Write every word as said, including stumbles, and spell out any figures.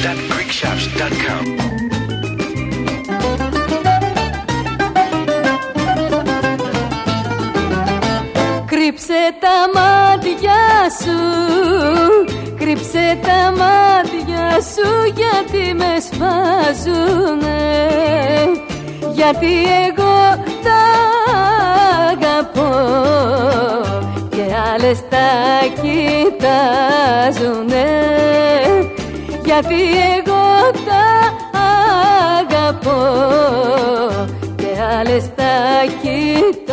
dot greek shops dot com. Κρύψε τα μάτια σου, κρύψε τα μάτια σου, γιατί με σφάζουνε, γιατί εγώ τα αγαπώ και άλλες τα κοιτάζουνε, γιατί εγώ τα αγαπώ και άλλες τα κοιτάζουνε.